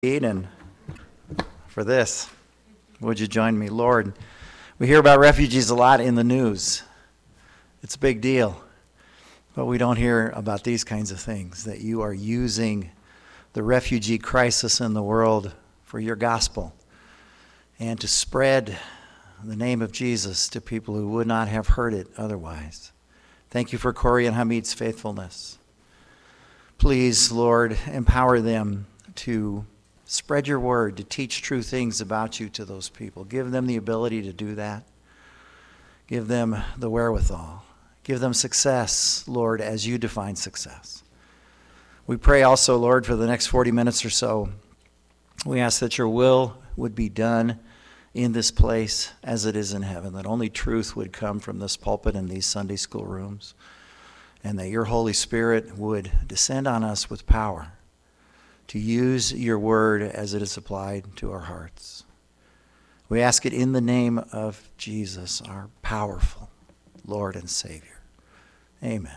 And for this, would you join me? Lord, we hear about refugees a lot in the news. It's a big deal. But we don't hear about these kinds of things, that you are using the refugee crisis in the world for your gospel and to spread the name of Jesus to people who would not have heard it otherwise. Thank you for Corey and Hamid's faithfulness. Please, Lord, empower them to spread your word, to teach true things about you to those people. Give them the ability to do that. Give them the wherewithal. Give them success, Lord, as you define success. We pray also, Lord, for the next 40 minutes or so, we ask that your will would be done in this place as it is in heaven, that only truth would come from this pulpit and these Sunday school rooms, and that your Holy Spirit would descend on us with power to use your word as it is applied to our hearts. We ask it in the name of Jesus, our powerful Lord and Savior. Amen.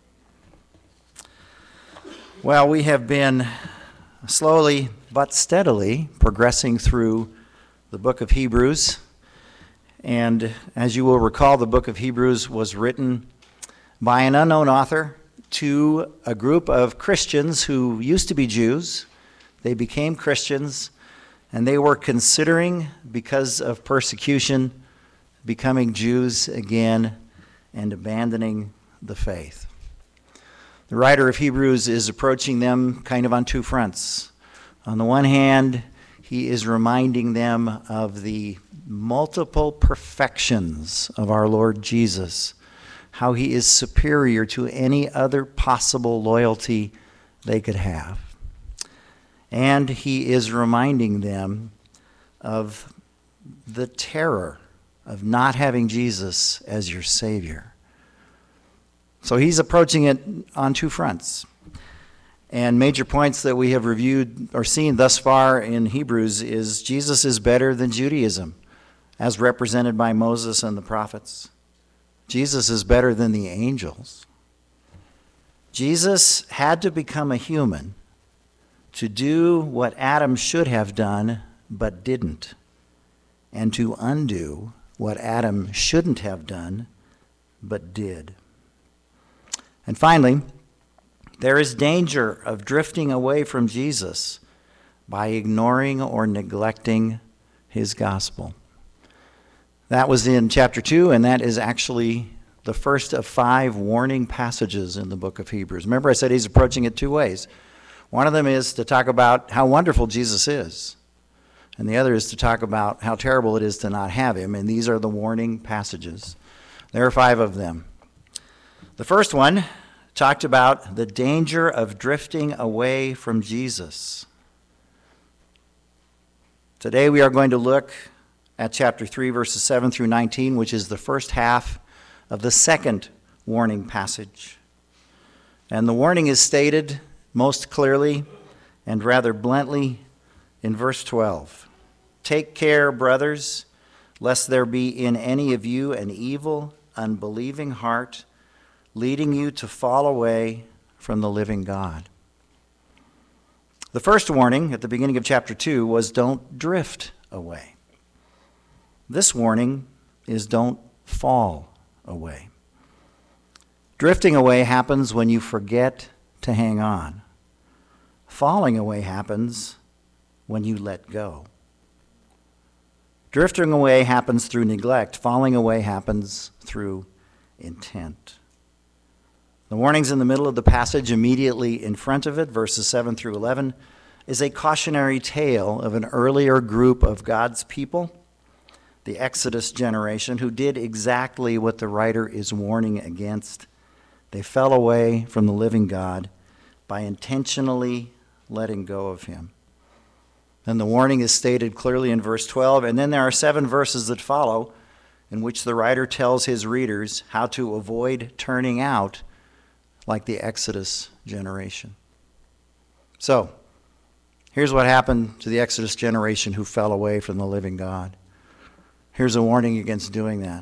Well, we have been slowly but steadily progressing through the book of Hebrews. And as you will recall, the book of Hebrews was written by an unknown author to a group of Christians who used to be Jews. They became Christians, and they were considering, because of persecution, becoming Jews again and abandoning the faith. The writer of Hebrews is approaching them kind of on two fronts. On the one hand, he is reminding them of the multiple perfections of our Lord Jesus, how he is superior to any other possible loyalty they could have. And he is reminding them of the terror of not having Jesus as your Savior. So he's approaching it on two fronts. And major points that we have reviewed or seen thus far in Hebrews is Jesus is better than Judaism, as represented by Moses and the prophets. Jesus is better than the angels. Jesus had to become a human to do what Adam should have done but didn't, and to undo what Adam shouldn't have done but did. And finally, there is danger of drifting away from Jesus by ignoring or neglecting his gospel. That was in chapter 2, and that is actually the first of 5 warning passages in the book of Hebrews. Remember, I said he's approaching it two ways. One of them is to talk about how wonderful Jesus is, and the other is to talk about how terrible it is to not have him, and these are the warning passages. There are 5 of them. The first one talked about the danger of drifting away from Jesus. Today we are going to look at chapter 3, verses 7 through 19, which is the first half of the second warning passage. And the warning is stated most clearly and rather bluntly in verse 12. Take care, brothers, lest there be in any of you an evil, unbelieving heart, leading you to fall away from the living God. The first warning at the beginning of chapter 2 was don't drift away. This warning is don't fall away. Drifting away happens when you forget to hang on. Falling away happens when you let go. Drifting away happens through neglect. Falling away happens through intent. The warnings in the middle of the passage, immediately in front of it, verses 7 through 11, is a cautionary tale of an earlier group of God's people, the Exodus generation, who did exactly what the writer is warning against. They fell away from the living God by intentionally letting go of him. And the warning is stated clearly in verse 12, and then there are 7 verses that follow in which the writer tells his readers how to avoid turning out like the Exodus generation. So, here's what happened to the Exodus generation who fell away from the living God. Here's a warning against doing that.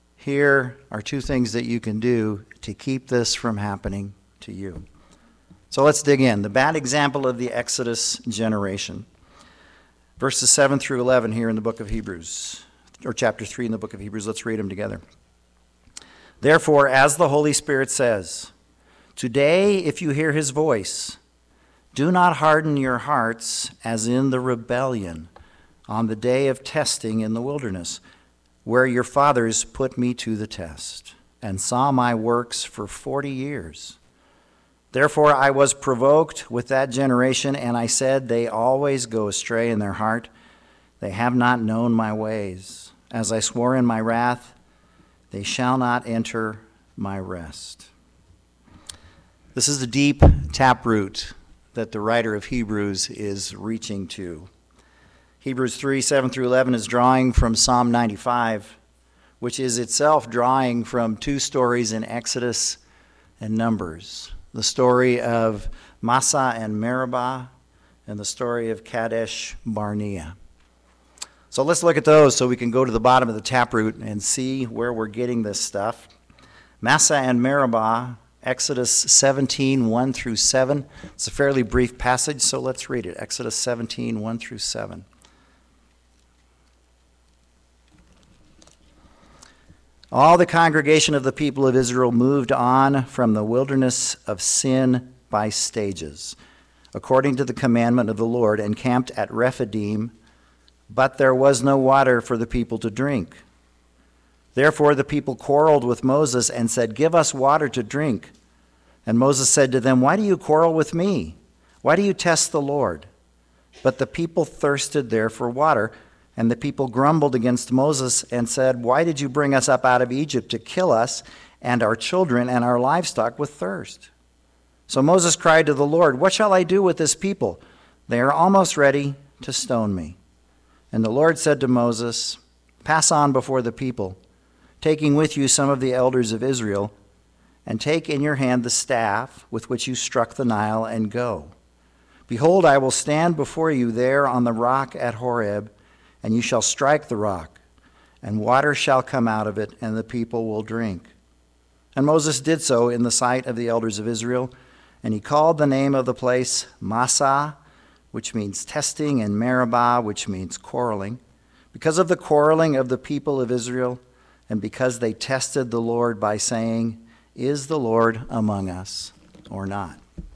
Here are 2 things that you can do to keep this from happening to you. So let's dig in. The bad example of the Exodus generation. Verses 7 through 11 here in the book of Hebrews, or chapter 3 in the book of Hebrews. Let's read them together. Therefore, as the Holy Spirit says, today, if you hear his voice, do not harden your hearts as in the rebellion on the day of testing in the wilderness, where your fathers put me to the test and saw my works for 40 years. Therefore I was provoked with that generation, and I said, they always go astray in their heart. They have not known my ways. As I swore in my wrath, they shall not enter my rest. This is the deep taproot that the writer of Hebrews is reaching to. Hebrews 3, 7 through 11 is drawing from Psalm 95, which is itself drawing from two stories in Exodus and Numbers. The story of Massah and Meribah, and the story of Kadesh Barnea. So let's look at those so we can go to the bottom of the taproot and see where we're getting this stuff. Massah and Meribah, Exodus 17, 1 through 7. It's a fairly brief passage, so let's read it. Exodus 17, 1 through 7. All the congregation of the people of Israel moved on from the wilderness of Sin by stages, according to the commandment of the Lord, and camped at Rephidim, but there was no water for the people to drink. Therefore the people quarreled with Moses and said, give us water to drink. And Moses said to them, why do you quarrel with me? Why do you test the Lord? But the people thirsted there for water. And the people grumbled against Moses and said, why did you bring us up out of Egypt to kill us and our children and our livestock with thirst? So Moses cried to the Lord, what shall I do with this people? They are almost ready to stone me. And the Lord said to Moses, pass on before the people, taking with you some of the elders of Israel, and take in your hand the staff with which you struck the Nile, and go. Behold, I will stand before you there on the rock at Horeb, and you shall strike the rock, and water shall come out of it, and the people will drink. And Moses did so in the sight of the elders of Israel, and he called the name of the place Massah, which means testing, and Meribah, which means quarreling, because of the quarreling of the people of Israel, and because they tested the Lord by saying, is the Lord among us or not?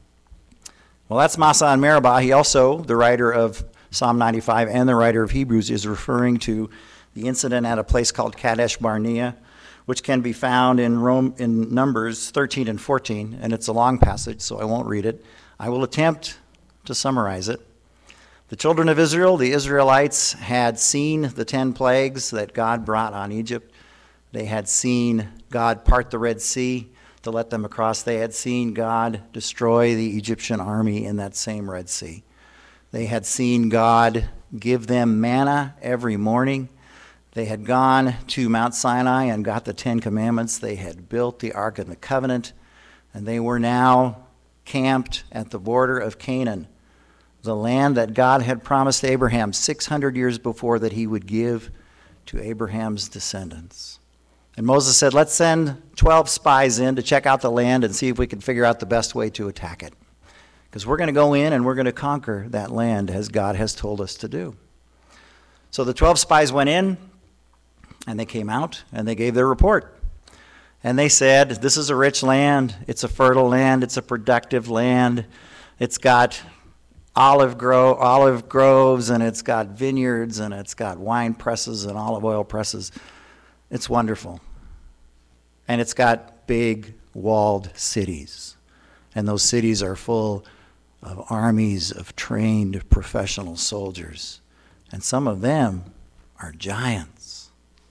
Well, that's Massah and Meribah. He also, the writer of Psalm 95 and the writer of Hebrews, is referring to the incident at a place called Kadesh Barnea, which can be found in Numbers 13 and 14, and it's a long passage, so I won't read it. I will attempt to summarize it. The children of Israel, the Israelites, had seen the 10 plagues that God brought on Egypt. They had seen God part the Red Sea to let them across. They had seen God destroy the Egyptian army in that same Red Sea. They had seen God give them manna every morning. They had gone to Mount Sinai and got the 10 Commandments. They had built the Ark of the Covenant, and they were now camped at the border of Canaan, the land that God had promised Abraham 600 years before that he would give to Abraham's descendants. And Moses said, let's send 12 spies in to check out the land and see if we can figure out the best way to attack it. Because we're going to go in and we're going to conquer that land as God has told us to do. So the 12 spies went in, and they came out, and they gave their report. And they said, this is a rich land, it's a fertile land, it's a productive land, it's got olive groves, and it's got vineyards, and it's got wine presses and olive oil presses. It's wonderful. And it's got big walled cities. And those cities are full of armies of trained professional soldiers. And some of them are giants.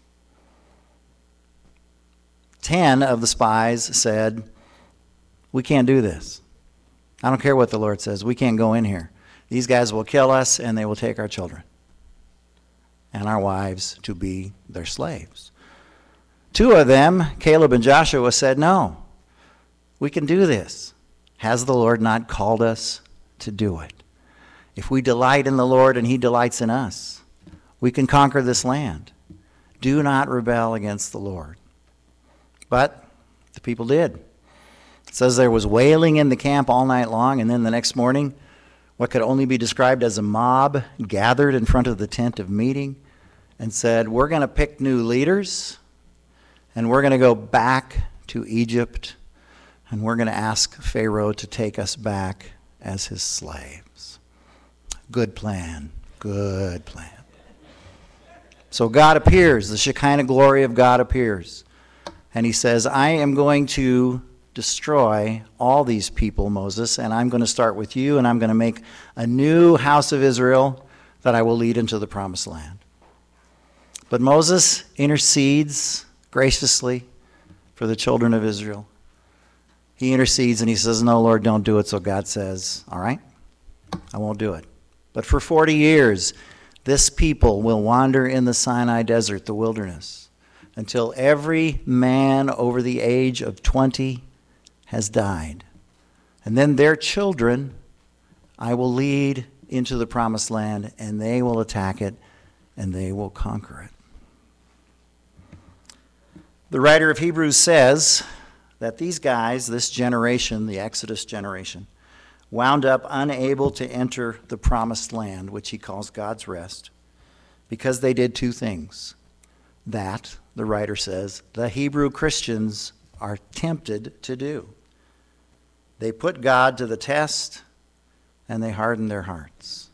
10 of the spies said, we can't do this. I don't care what the Lord says. We can't go in here. These guys will kill us, and they will take our children and our wives to be their slaves. 2 of them, Caleb and Joshua, said, no, we can do this. Has the Lord not called us to do it? If we delight in the Lord and he delights in us, we can conquer this land. Do not rebel against the Lord. But the people did. It says there was wailing in the camp all night long, and then the next morning, what could only be described as a mob gathered in front of the tent of meeting and said, we're going to pick new leaders, and we're going to go back to Egypt, and we're going to ask Pharaoh to take us back as his slaves. Good plan. Good plan. So God appears. The Shekinah glory of God appears. And he says, I am going to destroy all these people, Moses, and I'm going to start with you, and I'm going to make a new house of Israel that I will lead into the promised land. But Moses intercedes graciously for the children of Israel. He intercedes and he says, no, Lord, don't do it. So God says, all right, I won't do it. But for 40 years, this people will wander in the Sinai desert, the wilderness, until every man over the age of 20 has died. And then their children I will lead into the promised land, and they will attack it, and they will conquer it. The writer of Hebrews says that these guys, this generation, the Exodus generation, wound up unable to enter the promised land, which he calls God's rest, because they did two things. That, the writer says, the Hebrew Christians are tempted to do. They put God to the test, and they harden their hearts.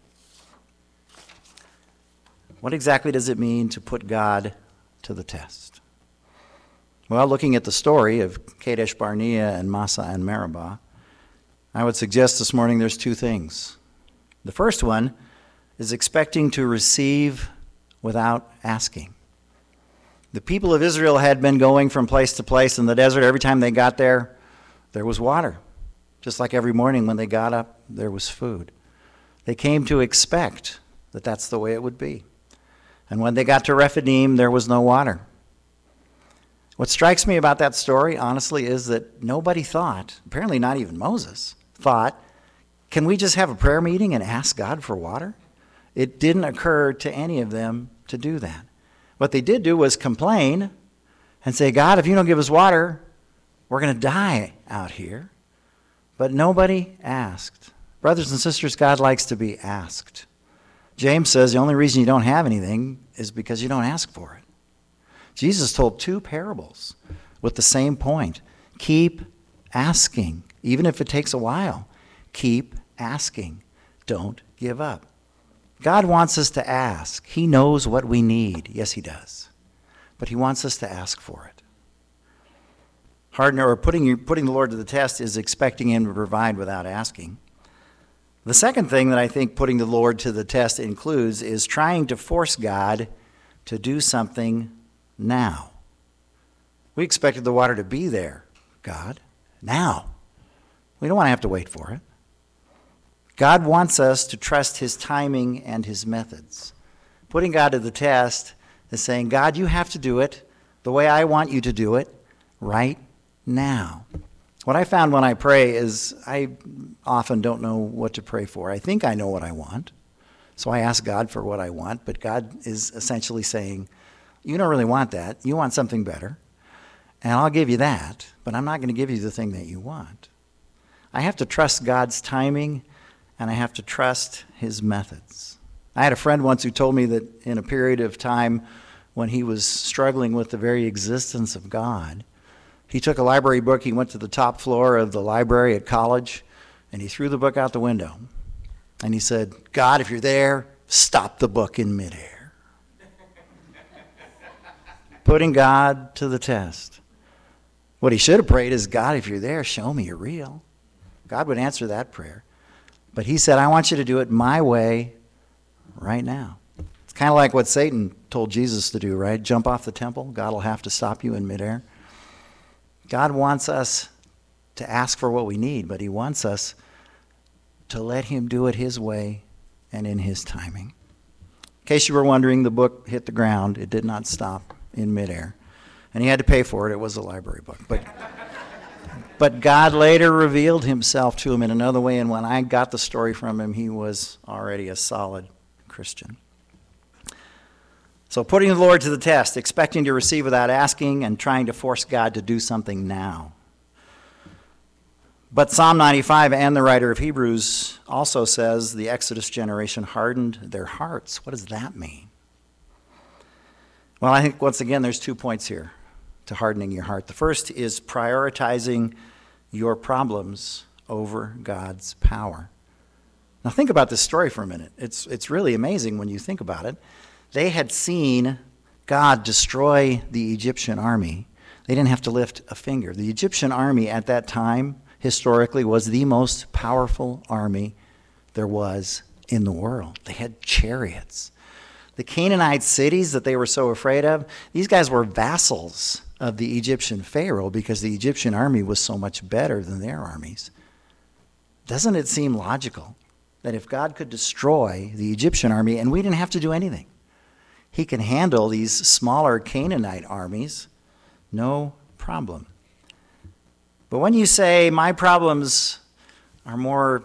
What exactly does it mean to put God to the test? Well, looking at the story of Kadesh Barnea and Massa and Meribah, I would suggest this morning there's two things. The first one is expecting to receive without asking. The people of Israel had been going from place to place in the desert. Every time they got there, there was water. Just like every morning when they got up, there was food. They came to expect that that's the way it would be. And when they got to Rephidim, there was no water. What strikes me about that story, honestly, is that nobody thought, apparently not even Moses, thought, can we just have a prayer meeting and ask God for water? It didn't occur to any of them to do that. What they did do was complain and say, God, if you don't give us water, we're going to die out here. But nobody asked. Brothers and sisters, God likes to be asked. James says the only reason you don't have anything is because you don't ask for it. Jesus told two parables with the same point. Keep asking, even if it takes a while. Keep asking. Don't give up. God wants us to ask. He knows what we need. Yes, he does. But he wants us to ask for it. Putting the Lord to the test is expecting him to provide without asking. The second thing that I think putting the Lord to the test includes is trying to force God to do something now. We expected the water to be there, God, now. We don't want to have to wait for it. God wants us to trust his timing and his methods. Putting God to the test is saying, God, you have to do it the way I want you to do it right now. What I found when I pray is I often don't know what to pray for. I think I know what I want, so I ask God for what I want, but God is essentially saying, you don't really want that. You want something better, and I'll give you that, but I'm not going to give you the thing that you want. I have to trust God's timing, and I have to trust his methods. I had a friend once who told me that in a period of time when he was struggling with the very existence of God, he took a library book, he went to the top floor of the library at college, and he threw the book out the window. And he said, God, if you're there, stop the book in midair. Putting God to the test. What he should have prayed is, God, if you're there, show me you're real. God would answer that prayer. But he said, I want you to do it my way right now. It's kind of like what Satan told Jesus to do, right? Jump off the temple. God will have to stop you in midair. God wants us to ask for what we need, but he wants us to let him do it his way and in his timing. In case you were wondering, the book hit the ground. It did not stop in midair. And he had to pay for it. It was a library book. But God later revealed himself to him in another way, and when I got the story from him, he was already a solid Christian. So putting the Lord to the test, expecting to receive without asking, and trying to force God to do something now. But Psalm 95 and the writer of Hebrews also says the Exodus generation hardened their hearts. What does that mean? Well, I think once again there's 2 points here to hardening your heart. The first is prioritizing your problems over God's power. Now think about this story for a minute. It's really amazing when you think about it. They had seen God destroy the Egyptian army. They didn't have to lift a finger. The Egyptian army at that time, historically, was the most powerful army there was in the world. They had chariots. The Canaanite cities that they were so afraid of, these guys were vassals of the Egyptian Pharaoh because the Egyptian army was so much better than their armies. Doesn't it seem logical that if God could destroy the Egyptian army and we didn't have to do anything, he can handle these smaller Canaanite armies, no problem. But when you say my problems are more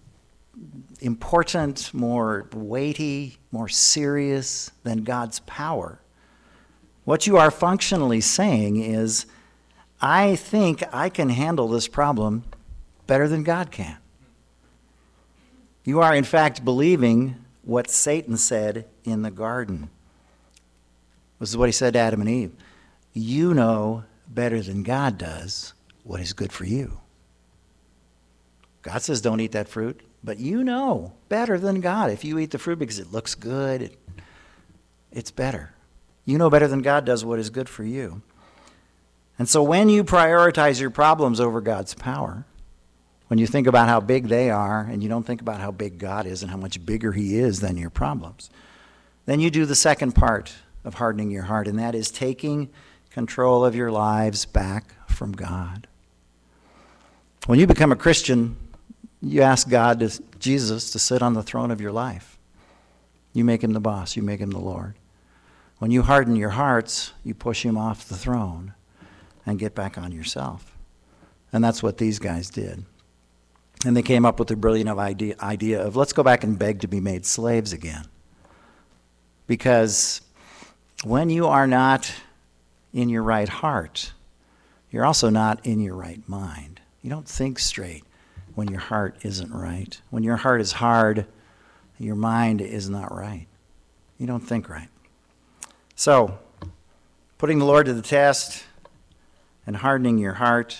important, more weighty, more serious than God's power, what you are functionally saying is, I think I can handle this problem better than God can. You are, in fact, believing what Satan said in the garden. This is what he said to Adam and Eve. You know better than God does what is good for you. God says don't eat that fruit, but you know better than God if you eat the fruit because it looks good. It's better. You know better than God does what is good for you. And so when you prioritize your problems over God's power, when you think about how big they are and you don't think about how big God is and how much bigger he is than your problems, then you do the second part of hardening your heart, and that is taking control of your lives back from God. When you become a Christian, you ask Jesus to sit on the throne of your life. You make him the boss. You make him the Lord. When you harden your hearts, you push him off the throne and get back on yourself. And that's what these guys did. And they came up with the brilliant idea of let's go back and beg to be made slaves again. Because when you are not in your right heart, you're also not in your right mind. You don't think straight when your heart isn't right. When your heart is hard, your mind is not right. You don't think right. So, putting the Lord to the test and hardening your heart,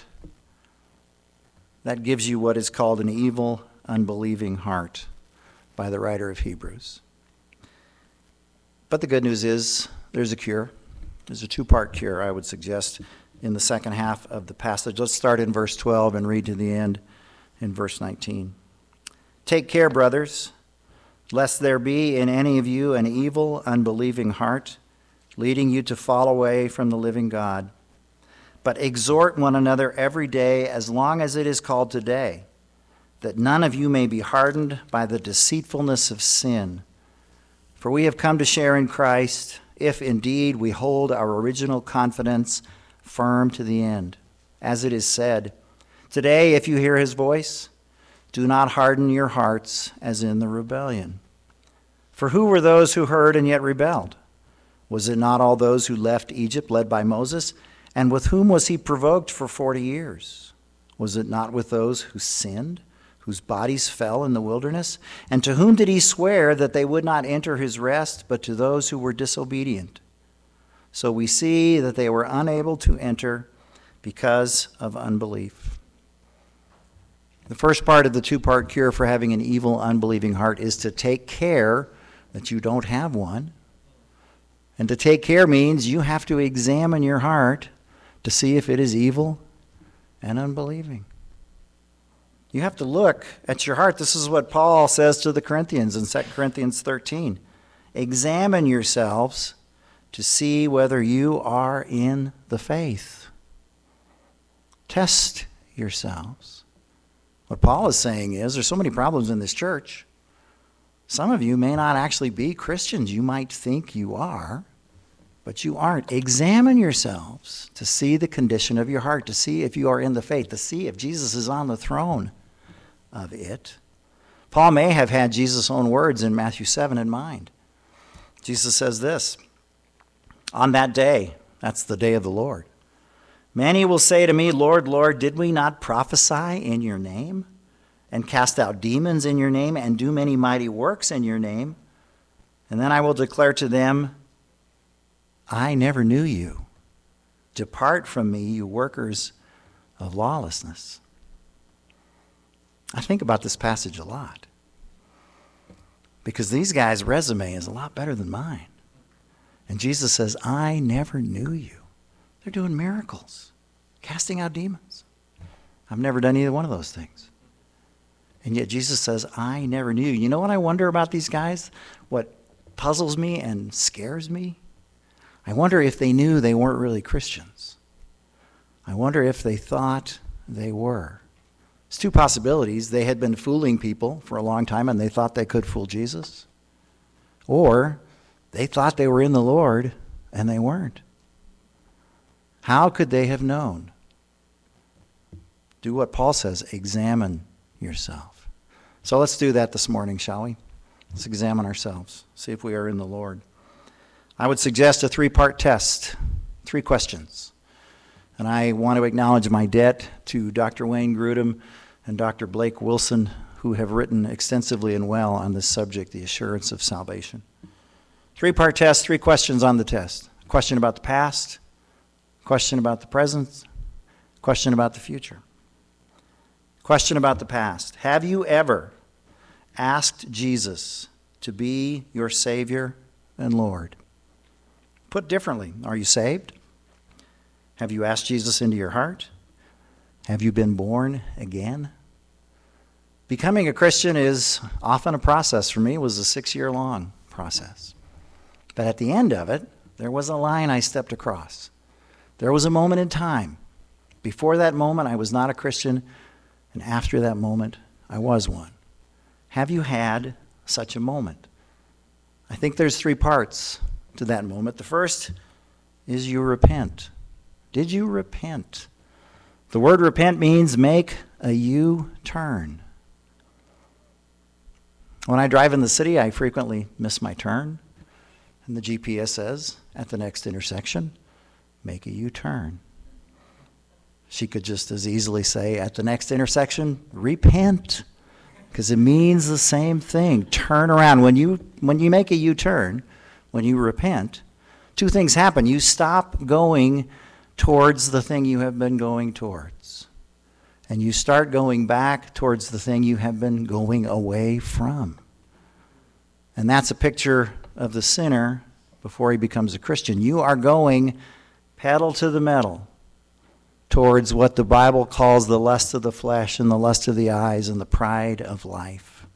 that gives you what is called an evil, unbelieving heart by the writer of Hebrews. But the good news is there's a cure. There's a two-part cure, I would suggest, in the second half of the passage. Let's start in verse 12 and read to the end in verse 19. Take care, brothers, lest there be in any of you an evil, unbelieving heart, leading you to fall away from the living God. But exhort one another every day as long as it is called today, that none of you may be hardened by the deceitfulness of sin. For we have come to share in Christ, if indeed we hold our original confidence firm to the end. As it is said, today if you hear his voice, do not harden your hearts as in the rebellion. For who were those who heard and yet rebelled? Was it not all those who left Egypt led by Moses? And with whom was he provoked for 40 years? Was it not with those who sinned, whose bodies fell in the wilderness? And to whom did he swear that they would not enter his rest, but to those who were disobedient? So we see that they were unable to enter because of unbelief. The first part of the two-part cure for having an evil, unbelieving heart is to take care that you don't have one. And to take care means you have to examine your heart to see if it is evil and unbelieving. You have to look at your heart. This is what Paul says to the Corinthians in 2 Corinthians 13. Examine yourselves to see whether you are in the faith. Test yourselves. What Paul is saying is there's so many problems in this church. Some of you may not actually be Christians. You might think you are, but you aren't. Examine yourselves to see the condition of your heart, to see if you are in the faith, to see if Jesus is on the throne of it. Paul may have had Jesus' own words in Matthew 7 in mind. Jesus says this, on that day, that's the day of the Lord, Many will say to me, Lord, Lord, did we not prophesy in your name, and cast out demons in your name, and do many mighty works in your name? And then I will declare to them, I never knew you. Depart from me, you workers of lawlessness. I think about this passage a lot, because these guys' resume is a lot better than mine. And Jesus says, I never knew you. They're doing miracles, casting out demons. I've never done either one of those things. And yet Jesus says, I never knew you. You know what I wonder about these guys? What puzzles me and scares me? I wonder if they knew they weren't really Christians. I wonder if they thought they were. There's two possibilities. They had been fooling people for a long time and they thought they could fool Jesus. Or they thought they were in the Lord and they weren't. How could they have known? Do what Paul says, examine yourself. So let's do that this morning, shall we? Let's examine ourselves, see if we are in the Lord. I would suggest a 3-part test, 3 questions. And I want to acknowledge my debt to Dr. Wayne Grudem and Dr. Blake Wilson, who have written extensively and well on this subject, the assurance of salvation. 3-part test, 3 questions on the test. A question about the past, a question about the present, a question about the future. Question about the past. Have you ever asked Jesus to be your Savior and Lord? Put differently, are you saved? Have you asked Jesus into your heart? Have you been born again? Becoming a Christian is often a process. For me, it was a 6-year-long process. But at the end of it, there was a line I stepped across. There was a moment in time. Before that moment, I was not a Christian, and after that moment, I was one. Have you had such a moment? I think there's 3 parts to that moment. The first is you repent. Did you repent? The word repent means make a U-turn. When I drive in the city, I frequently miss my turn. And the GPS says, at the next intersection, make a U-turn. She could just as easily say, at the next intersection, repent. Because it means the same thing. Turn around. When you make a U-turn, when you repent, 2 things happen. You stop going towards the thing you have been going towards. And you start going back towards the thing you have been going away from. And that's a picture of the sinner before he becomes a Christian. You are going pedal to the metal towards what the Bible calls the lust of the flesh and the lust of the eyes and the pride of life.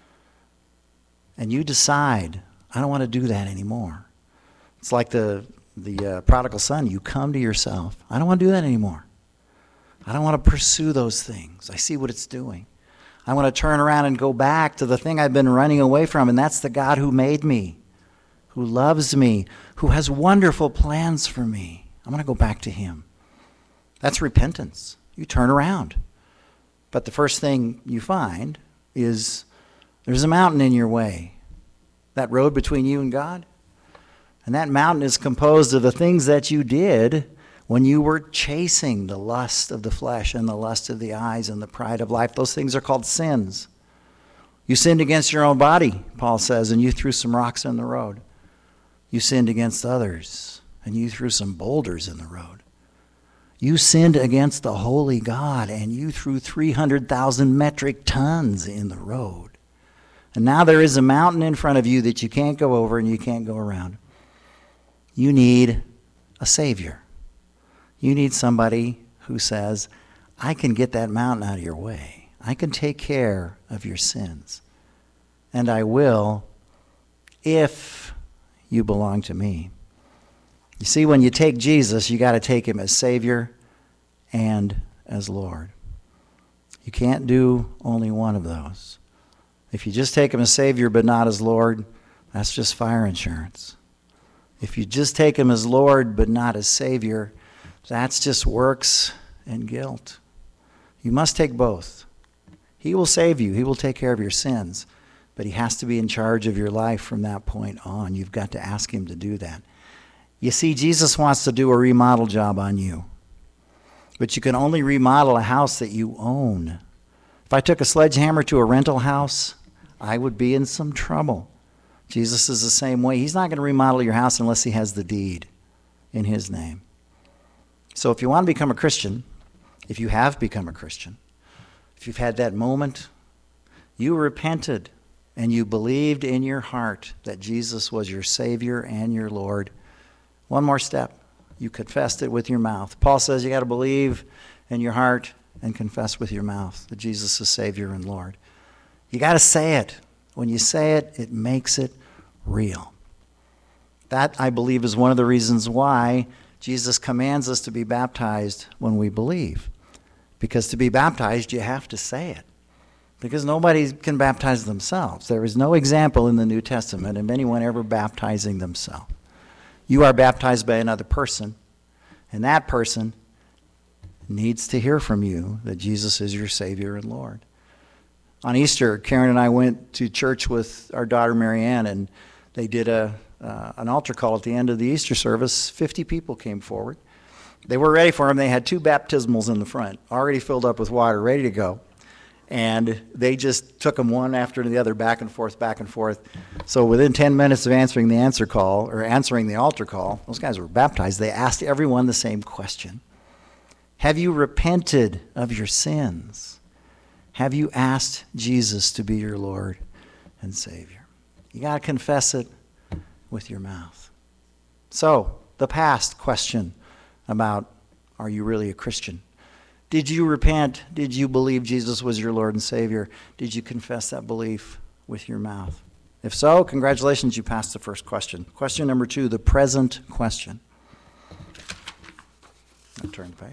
And you decide, I don't want to do that anymore. It's like the prodigal son. You come to yourself. I don't want to do that anymore. I don't want to pursue those things. I see what it's doing. I want to turn around and go back to the thing I've been running away from, and that's the God who made me, who loves me, who has wonderful plans for me. I want to go back to him. That's repentance. You turn around. But the first thing you find is there's a mountain in your way. That road between you and God. And that mountain is composed of the things that you did when you were chasing the lust of the flesh and the lust of the eyes and the pride of life. Those things are called sins. You sinned against your own body, Paul says, and you threw some rocks in the road. You sinned against others, and you threw some boulders in the road. You sinned against the holy God, and you threw 300,000 metric tons in the road. And now there is a mountain in front of you that you can't go over and you can't go around. You need a Savior. You need somebody who says, I can get that mountain out of your way. I can take care of your sins. And I will if you belong to me. You see, when you take Jesus, you got to take him as Savior and as Lord. You can't do only one of those. If you just take him as Savior but not as Lord, that's just fire insurance. If you just take him as Lord but not as Savior, that's just works and guilt. You must take both. He will save you. He will take care of your sins. But he has to be in charge of your life from that point on. You've got to ask him to do that. You see, Jesus wants to do a remodel job on you. But you can only remodel a house that you own. If I took a sledgehammer to a rental house, I would be in some trouble. Jesus is the same way. He's not going to remodel your house unless he has the deed in his name. So if you want to become a Christian, if you have become a Christian, if you've had that moment, you repented and you believed in your heart that Jesus was your Savior and your Lord, one more step. You confessed it with your mouth. Paul says you got to believe in your heart and confess with your mouth that Jesus is Savior and Lord. You got to say it. When you say it, it makes it real. That, I believe, is one of the reasons why Jesus commands us to be baptized when we believe. Because to be baptized, you have to say it. Because nobody can baptize themselves. There is no example in the New Testament of anyone ever baptizing themselves. You are baptized by another person, and that person needs to hear from you that Jesus is your Savior and Lord. On Easter, Karen and I went to church with our daughter Marianne, and they did an altar call at the end of the Easter service. 50 people came forward. They were ready for him. They had 2 baptismals in the front, already filled up with water, ready to go. And they just took them one after the other, back and forth, back and forth. So within 10 minutes of answering the altar call, those guys were baptized. They asked everyone the same question. Have you repented of your sins? Have you asked Jesus to be your Lord and Savior? You got to confess it with your mouth. So, the past question about, are you really a Christian? Did you repent? Did you believe Jesus was your Lord and Savior? Did you confess that belief with your mouth? If so, congratulations, you passed the first question. Question number 2, the present question. I'll turn the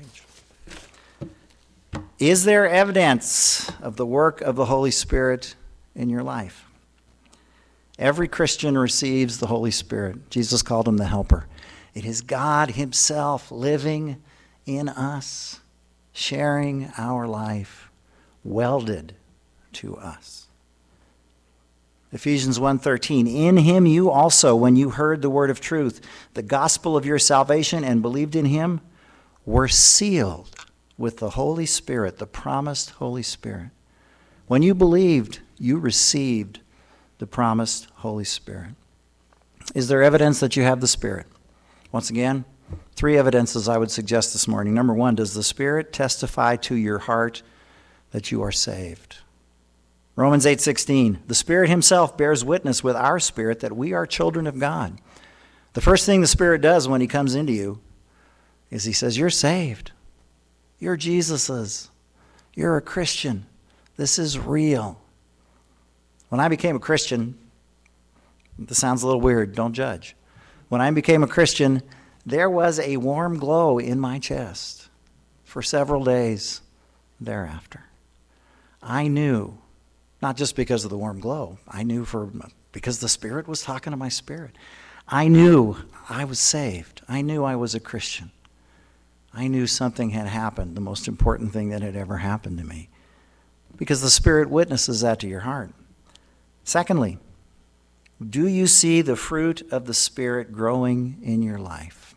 page. Is there evidence of the work of the Holy Spirit in your life? Every Christian receives the Holy Spirit. Jesus called him the Helper. It is God himself living in us, sharing our life, welded to us. Ephesians 1:13, in him you also, when you heard the word of truth, the gospel of your salvation, and believed in him, were sealed with the Holy Spirit, the promised Holy Spirit. When you believed, you received the promised Holy Spirit. Is there evidence that you have the Spirit? Once again, 3 evidences I would suggest this morning. Number 1, does the Spirit testify to your heart that you are saved? Romans 8:16, the Spirit himself bears witness with our spirit that we are children of God. The first thing the Spirit does when he comes into you is he says, you're saved. You're Jesus's. You're a Christian. This is real. When I became a Christian, this sounds a little weird, don't judge. When I became a Christian, there was a warm glow in my chest for several days thereafter. I knew, not just because of the warm glow, I knew because the Spirit was talking to my spirit. I knew I was saved. I knew I was a Christian. I knew something had happened, the most important thing that had ever happened to me, because the Spirit witnesses that to your heart. Secondly, do you see the fruit of the Spirit growing in your life?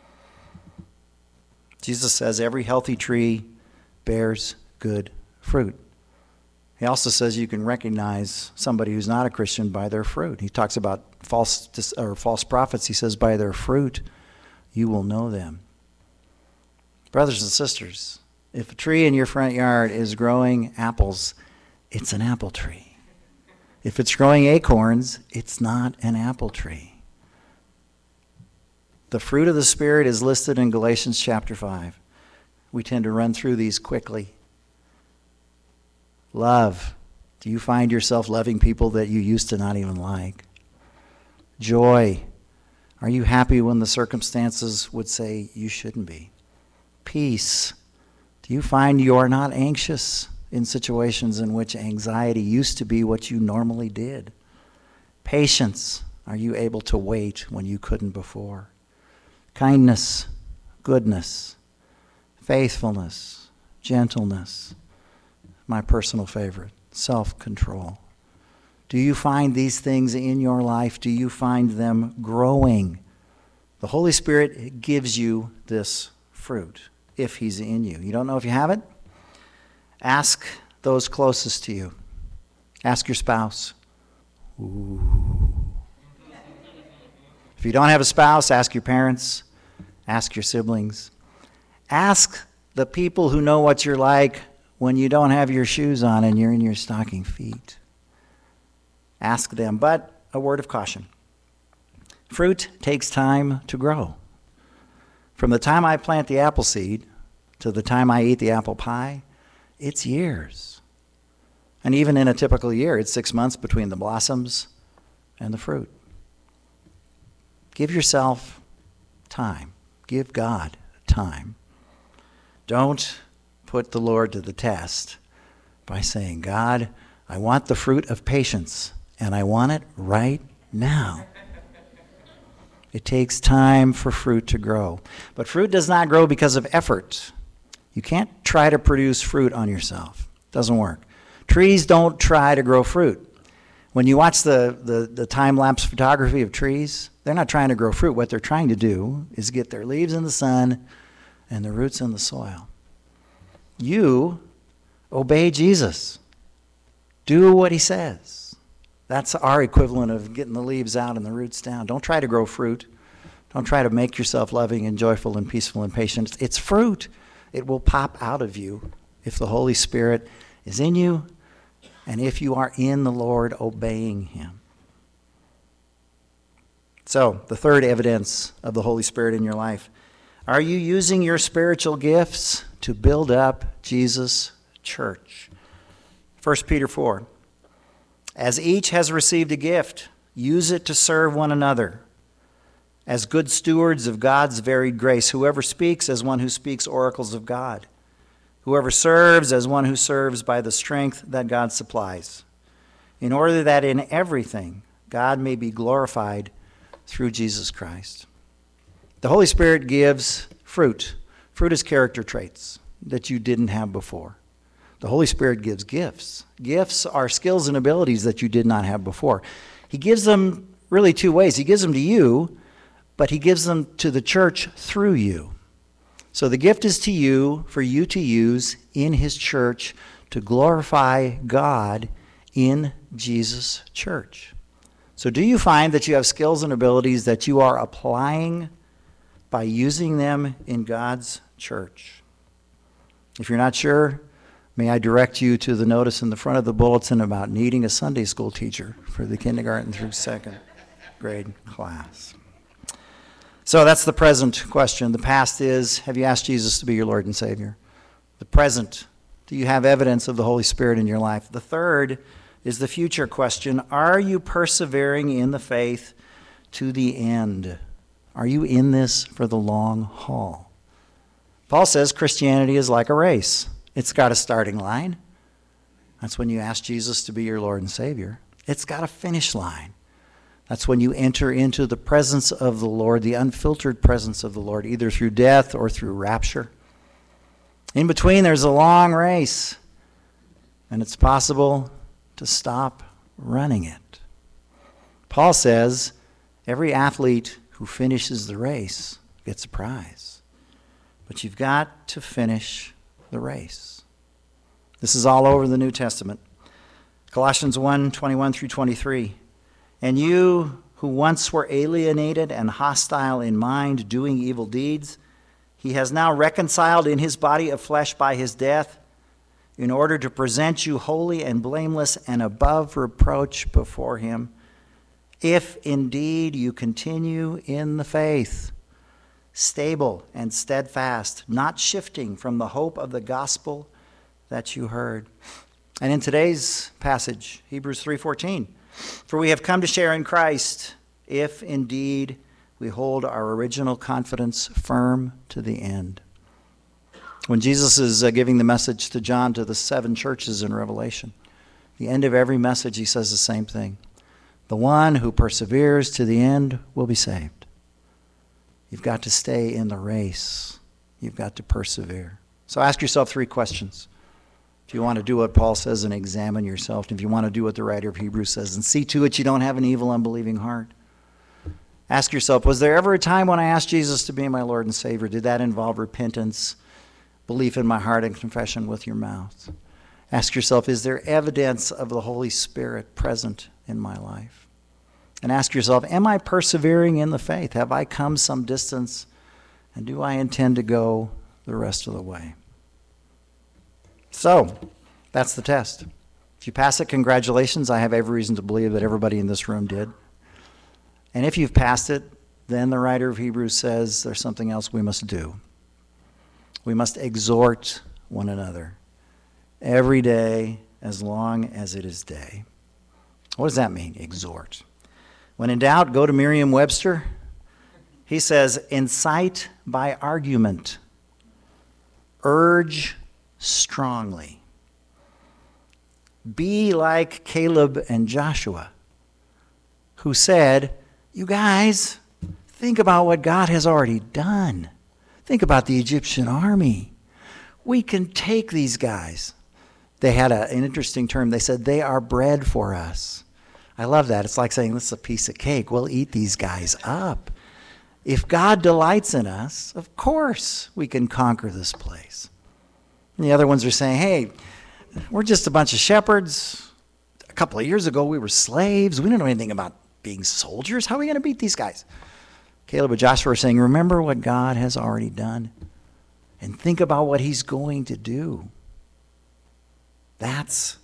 Jesus says every healthy tree bears good fruit. He also says you can recognize somebody who's not a Christian by their fruit. He talks about false prophets. He says by their fruit you will know them. Brothers and sisters, if a tree in your front yard is growing apples, it's an apple tree. If it's growing acorns, it's not an apple tree. The fruit of the Spirit is listed in Galatians chapter 5. We tend to run through these quickly. Love. Do you find yourself loving people that you used to not even like? Joy. Are you happy when the circumstances would say you shouldn't be? Peace. Do you find you are not anxious in situations in which anxiety used to be what you normally did? Patience. Are you able to wait when you couldn't before? Kindness, goodness, faithfulness, gentleness. My personal favorite, self-control. Do you find these things in your life? Do you find them growing? The Holy Spirit gives you this fruit. if he's in you. You don't know if you have it? Ask those closest to you. Ask your spouse. Ooh. If you don't have a spouse, ask your parents. Ask your siblings. Ask the people who know what you're like when you don't have your shoes on and you're in your stocking feet. Ask them. But a word of caution. Fruit takes time to grow. From the time I plant the apple seed to the time I eat the apple pie, it's years. And even in a typical year, it's 6 months between the blossoms and the fruit. Give yourself time. Give God time. Don't put the Lord to the test by saying, God, I want the fruit of patience, and I want it right now. It takes time for fruit to grow. But fruit does not grow because of effort. You can't try to produce fruit on yourself. It doesn't work. Trees don't try to grow fruit. When you watch the time-lapse photography of trees, they're not trying to grow fruit. What they're trying to do is get their leaves in the sun and the roots in the soil. You obey Jesus. Do what he says. That's our equivalent of getting the leaves out and the roots down. Don't try to grow fruit. Don't try to make yourself loving and joyful and peaceful and patient. It's fruit. It will pop out of you if the Holy Spirit is in you and if you are in the Lord obeying him. So, the third evidence of the Holy Spirit in your life. Are you using your spiritual gifts to build up Jesus' church? 1 Peter 4. As each has received a gift, use it to serve one another. As good stewards of God's varied grace, whoever speaks as one who speaks oracles of God. Whoever serves as one who serves by the strength that God supplies. In order that in everything God may be glorified through Jesus Christ. The Holy Spirit gives fruit. Fruit is character traits that you didn't have before. The Holy Spirit gives gifts. Gifts are skills and abilities that you did not have before. He gives them really two ways. He gives them to you, but he gives them to the church through you. So the gift is to you, for you to use in his church to glorify God in Jesus' church. So do you find that you have skills and abilities that you are applying by using them in God's church? If you're not sure, may I direct you to the notice in the front of the bulletin about needing a Sunday school teacher for the kindergarten through second grade class. So that's the present question. The past is, have you asked Jesus to be your Lord and Savior? The present, do you have evidence of the Holy Spirit in your life? The third is the future question. Are you persevering in the faith to the end? Are you in this for the long haul? Paul says Christianity is like a race. It's got a starting line. That's when you ask Jesus to be your Lord and Savior. It's got a finish line. That's when you enter into the presence of the Lord, the unfiltered presence of the Lord, either through death or through rapture. In between, there's a long race, and it's possible to stop running it. Paul says every athlete who finishes the race gets a prize. But you've got to finish the race. This is all over the New Testament. Colossians 1:21 through 23. And you who once were alienated and hostile in mind, doing evil deeds, he has now reconciled in his body of flesh by his death, in order to present you holy and blameless and above reproach before him, if indeed you continue in the faith, stable and steadfast, not shifting from the hope of the gospel that you heard. And in today's passage, Hebrews 3:14, for we have come to share in Christ, if indeed we hold our original confidence firm to the end. When Jesus is giving the message to John to the 7 churches in Revelation, the end of every message he says the same thing. The one who perseveres to the end will be saved. You've got to stay in the race. You've got to persevere. So ask yourself 3 questions. If you want to do what Paul says and examine yourself, if you want to do what the writer of Hebrews says and see to it you don't have an evil, unbelieving heart. Ask yourself, was there ever a time when I asked Jesus to be my Lord and Savior? Did that involve repentance? belief in my heart and confession with your mouth. Ask yourself, is there evidence of the Holy Spirit present in my life? And ask yourself, am I persevering in the faith? Have I come some distance? And do I intend to go the rest of the way? So, that's the test. If you pass it, congratulations. I have every reason to believe that everybody in this room did. And if you've passed it, then the writer of Hebrews says there's something else we must do. We must exhort one another every day as long as it is day. What does that mean, exhort? When in doubt, go to Merriam-Webster. He says, incite by argument, urge strongly. Be like Caleb and Joshua, who said, you guys, think about what God has already done. Think about the Egyptian army. We can take these guys. They had an interesting term. They said, they are bread for us. I love that. It's like saying, this is a piece of cake. We'll eat these guys up. If God delights in us, of course we can conquer this place. And the other ones are saying, hey, we're just a bunch of shepherds. A couple of years ago, we were slaves. We don't know anything about being soldiers. How are we going to beat these guys? Caleb and Joshua are saying, remember what God has already done and think about what he's going to do. That's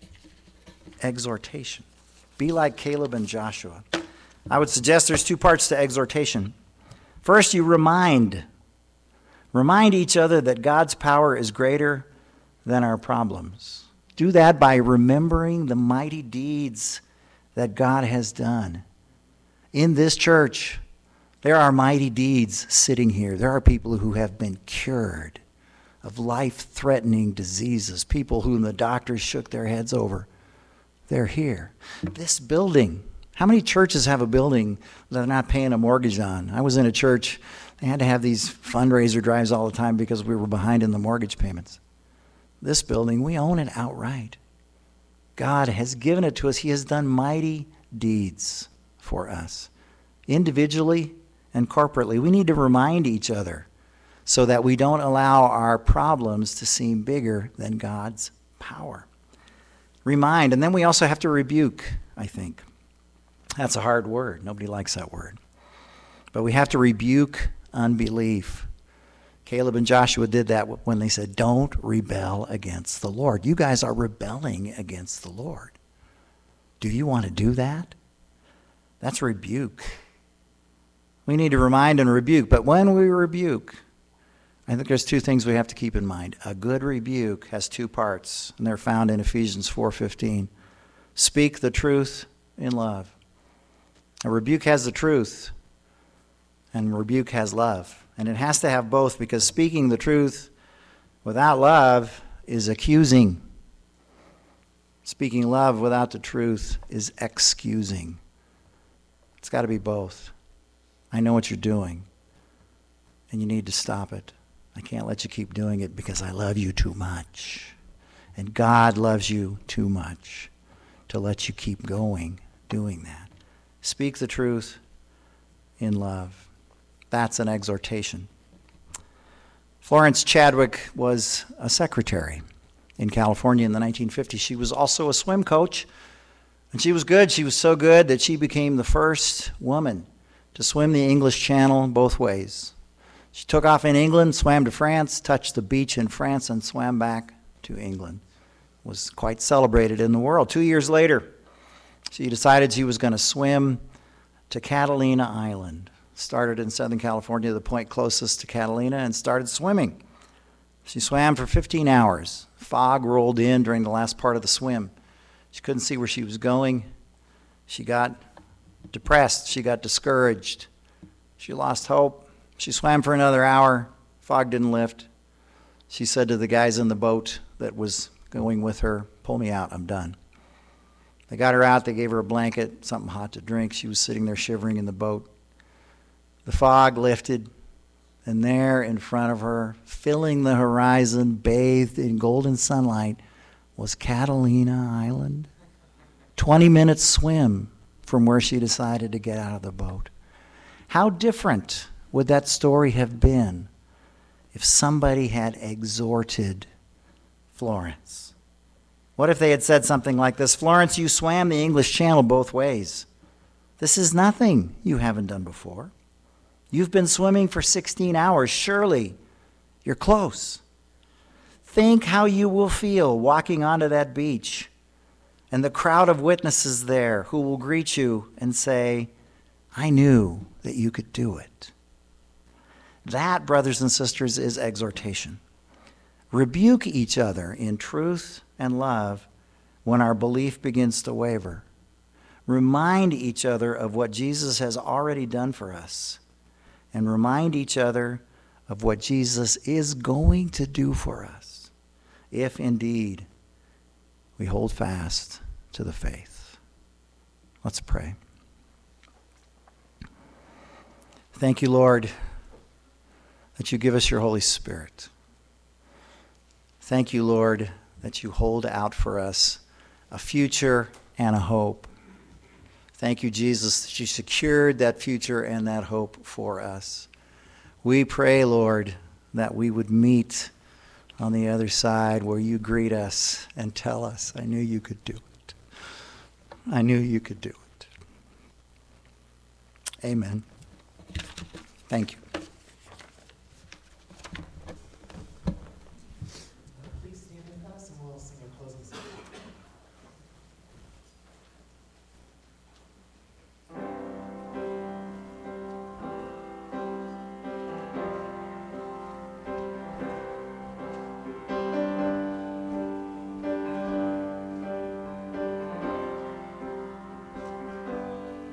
exhortation. Be like Caleb and Joshua. I would suggest there's two parts to exhortation. First, you remind each other that God's power is greater than our problems. Do that by remembering the mighty deeds that God has done. In this church, there are mighty deeds sitting here. There are people who have been cured of life-threatening diseases, people whom the doctors shook their heads over. They're here. This building, how many churches have a building that they're not paying a mortgage on? I was in a church, they had to have these fundraiser drives all the time because we were behind in the mortgage payments. This building, we own it outright. God has given it to us. He has done mighty deeds for us, individually and corporately. We need to remind each other so that we don't allow our problems to seem bigger than God's power. Remind, and then we also have to rebuke, I think. That's a hard word. Nobody likes that word. But we have to rebuke unbelief. Caleb and Joshua did that when they said, don't rebel against the Lord. You guys are rebelling against the Lord. Do you want to do that? That's rebuke. We need to remind and rebuke. But when we rebuke, I think there's two things we have to keep in mind. A good rebuke has two parts, and they're found in Ephesians 4:15. Speak the truth in love. A rebuke has the truth, and rebuke has love. And it has to have both, because speaking the truth without love is accusing. Speaking love without the truth is excusing. It's got to be both. I know what you're doing, and you need to stop it. I can't let you keep doing it because I love you too much. And God loves you too much to let you keep going doing that. Speak the truth in love. That's an exhortation. Florence Chadwick was a secretary in California in the 1950s. She was also a swim coach, and she was good. She was so good that she became the first woman to swim the English Channel both ways. She took off in England, swam to France, touched the beach in France, and swam back to England. Was quite celebrated in the world. 2 years later, she decided she was going to swim to Catalina Island. Started in Southern California, the point closest to Catalina, and started swimming. She swam for 15 hours. Fog rolled in during the last part of the swim. She couldn't see where she was going. She got depressed. She got discouraged. She lost hope. She swam for another hour. Fog didn't lift. She said to the guys in the boat that was going with her, pull me out, I'm done. They got her out. They gave her a blanket, something hot to drink. She was sitting there shivering in the boat. The fog lifted, and there in front of her, filling the horizon, bathed in golden sunlight, was Catalina Island. 20 minutes swim from where she decided to get out of the boat. How different would that story have been if somebody had exhorted Florence? What if they had said something like this? Florence, you swam the English Channel both ways. This is nothing you haven't done before. You've been swimming for 16 hours. Surely you're close. Think how you will feel walking onto that beach and the crowd of witnesses there who will greet you and say, I knew that you could do it. That, brothers and sisters, is exhortation. Rebuke each other in truth and love when our belief begins to waver. Remind each other of what Jesus has already done for us, and remind each other of what Jesus is going to do for us, if indeed we hold fast to the faith. Let's pray. Thank you, Lord, that you give us your Holy Spirit. Thank you, Lord, that you hold out for us a future and a hope. Thank you, Jesus, that you secured that future and that hope for us. We pray, Lord, that we would meet on the other side where you greet us and tell us, I knew you could do it. I knew you could do it. Amen. Thank you.